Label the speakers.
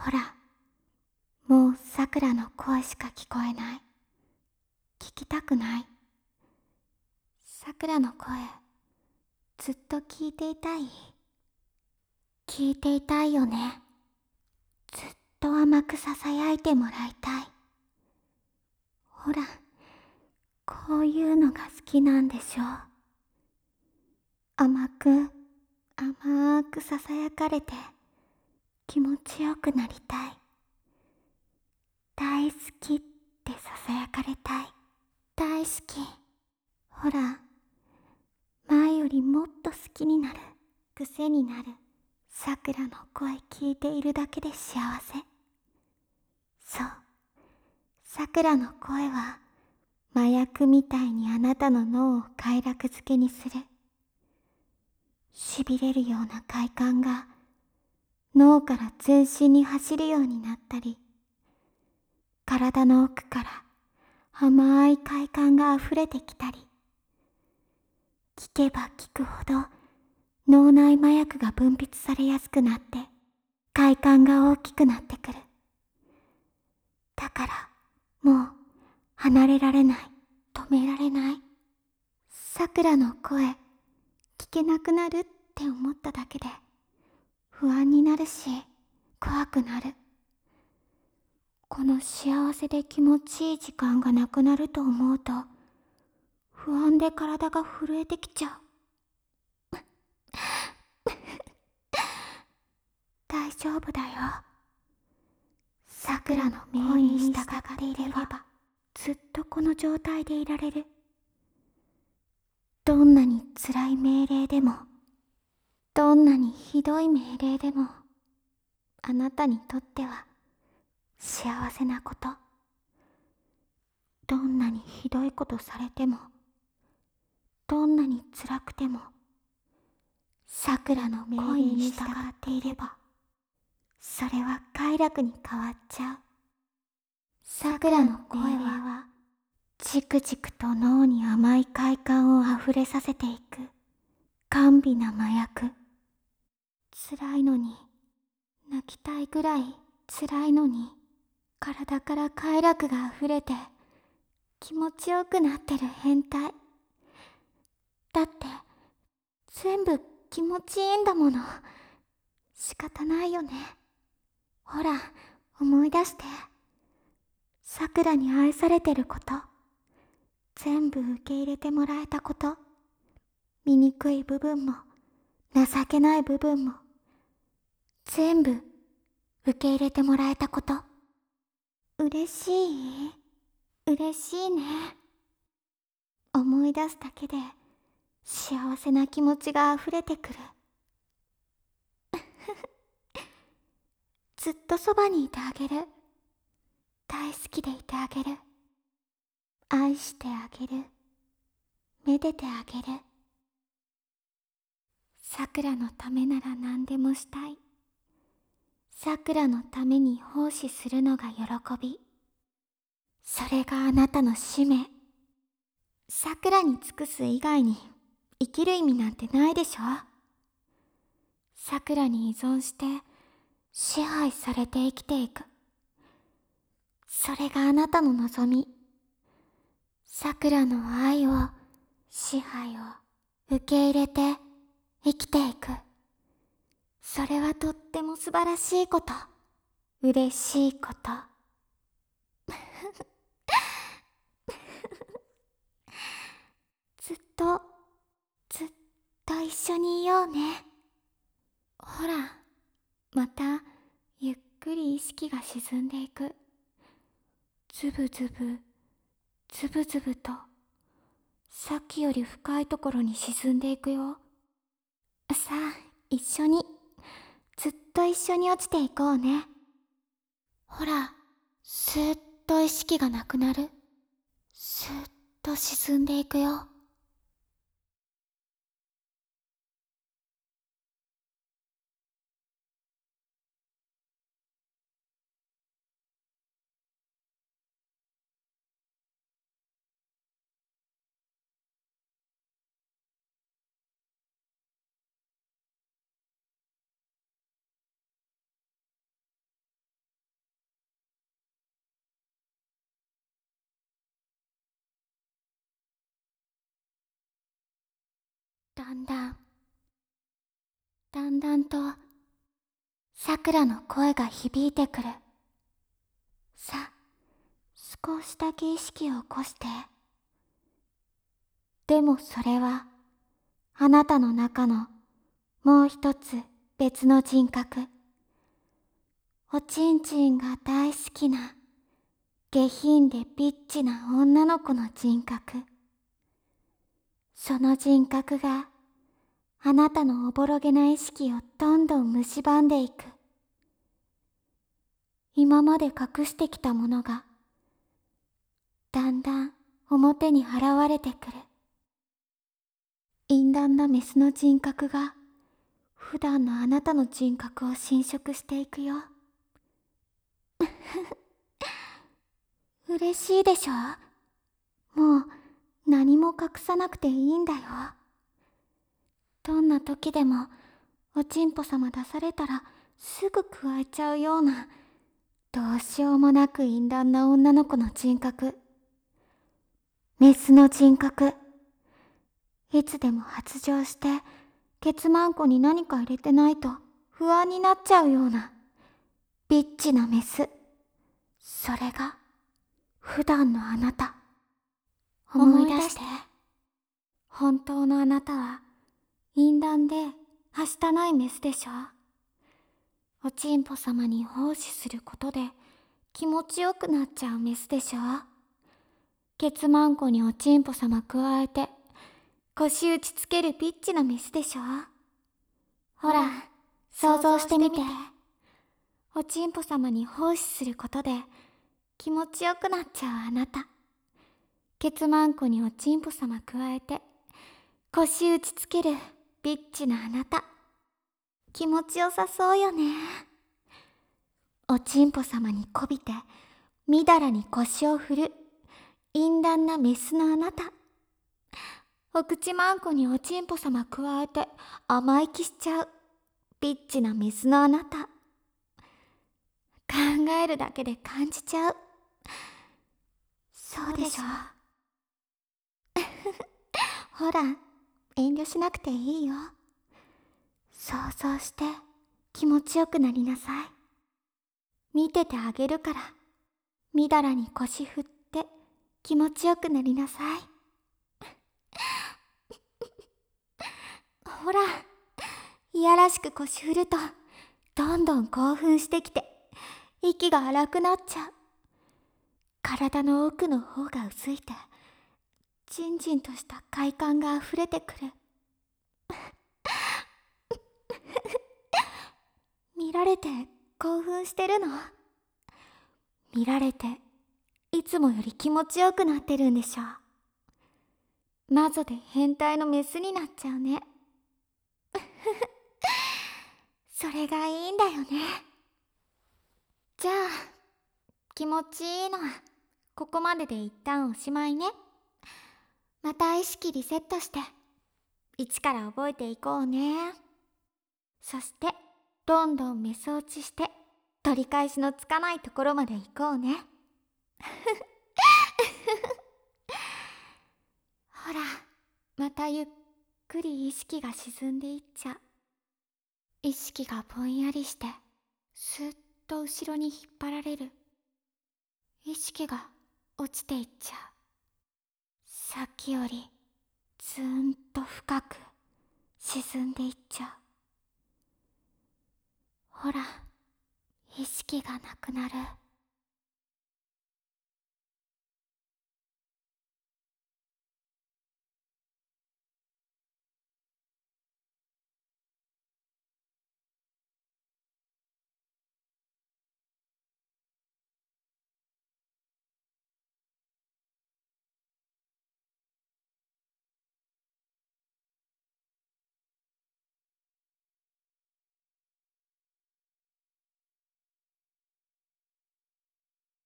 Speaker 1: ほら、もうさくらの声しか聞こえない。聞きたくない。さくらの声、ずっと聞いていたい。聞いていたいよね。ずっと甘くささやいてもらいたい。ほら、こういうのが好きなんでしょ。甘く、甘くささやかれて気持ちよくなりたい。大好きってささやかれたい。大好き。ほら、前よりもっと好きになる。癖になる。さくらの声聞いているだけで幸せ。そう。さくらの声は麻薬みたいにあなたの脳を快楽づけにする。痺れるような快感が脳から全身に走るようになったり、体の奥から甘い快感が溢れてきたり、聞けば聞くほど脳内麻薬が分泌されやすくなって快感が大きくなってくる。だからもう離れられない、止められない。さくらの声聞けなくなるって思っただけで不安になるし怖くなる。この幸せで気持ちいい時間がなくなると思うと不安で体が震えてきちゃう。大丈夫だよ。さくらの声に従っていればずっとこの状態でいられる。どんなに辛い命令でも、どんなにひどい命令でも、あなたにとっては幸せなこと。どんなにひどいことされても、どんなに辛くても、さくらの声に従っていれば、それは快楽に変わっちゃう。さくらの声は、じくじくと脳に甘い快感をあふれさせていく、甘美な麻薬。辛いのに、泣きたいぐらい辛いのに、体から快楽があふれて、気持ちよくなってる変態。だって、全部気持ちいいんだもの。仕方ないよね。ほら、思い出して。さくらに愛されてること。全部受け入れてもらえたこと。醜い部分も、情けない部分も、全部受け入れてもらえたこと。嬉しい？嬉しいね。思い出すだけで幸せな気持ちが溢れてくる。ずっとそばにいてあげる。大好きでいてあげる。愛してあげる。めでてあげる。さくらのためなら何でもしたい。さくらのために奉仕するのが喜び。それがあなたの使命。さくらに尽くす以外に生きる意味なんてないでしょ。さくらに依存して支配されて生きていく。それがあなたの望み。さくらの愛を、支配を受け入れて生きていく。それはとっても素晴らしいこと。嬉しいこと。ずっと、ずっと一緒にいようね。ほら、またゆっくり意識が沈んでいく。ズブズブ、ズブズブと、さっきより深いところに沈んでいくよ。さあ、一緒に、ずっと一緒に落ちていこうね。ほら、スーッと意識がなくなる。スーッと沈んでいくよ。 だんだん、だんだんと、さくらの声が響いてくる。さ、少しだけ意識を起こして。でもそれは、あなたの中のもう一つ別の人格。おちんちんが大好きな、下品でビッチな女の子の人格。その人格が、あなたのおぼろげな意識をどんどん蝕んでいく。今まで隠してきたものが、だんだん表に現れてくる。淫乱なメスの人格が、普段のあなたの人格を侵食していくよ。嬉しいでしょ？もう何も隠さなくていいんだよ。どんな時でもおちんぽ様出されたらすぐ加えちゃうような、どうしようもなく淫乱な女の子の人格。メスの人格。いつでも発情してケツマンコに何か入れてないと不安になっちゃうようなビッチなメス。それが普段のあなた。思い出して。本当のあなたは淫乱ではしたないメスでしょ。おちんぽ様に奉仕することで気持ちよくなっちゃうメスでしょ。ケツマンコにおちんぽ様加えて腰打ちつけるピッチなメスでしょ。ほら、想像してみて。おちんぽ様に奉仕することで気持ちよくなっちゃうあなた。ケツマンコにおちんぽ様加えて腰打ちつけるビッチなあなた。気持ちよさそうよね。おちんぽ様にこびてみだらに腰を振る淫乱なメスのあなた。お口まんこにおちんぽ様加えて甘い気しちゃうビッチなメスのあなた。考えるだけで感じちゃう。そうでしょ。ほら、遠慮しなくていいよ。想像して気持ちよくなりなさい。見ててあげるから、みだらに腰振って気持ちよくなりなさい。ほら、いやらしく腰振ると、どんどん興奮してきて、息が荒くなっちゃう。体の奥の方が薄いて、じんじんとした快感があふれてくる。見られて興奮してるの？見られていつもより気持ちよくなってるんでしょ。マゾで変態のメスになっちゃうね。それがいいんだよね。じゃあ、気持ちいいのはここまでで一旦おしまいね。また意識リセットして、一から覚えていこうね。そして、どんどんメス落ちして、取り返しのつかないところまで行こうね。ほら、またゆっくり意識が沈んでいっちゃう。意識がぼんやりして、すっと後ろに引っ張られる。意識が落ちていっちゃう。さっきよりずーんと深く沈んでいっちゃう。ほら、意識がなくなる。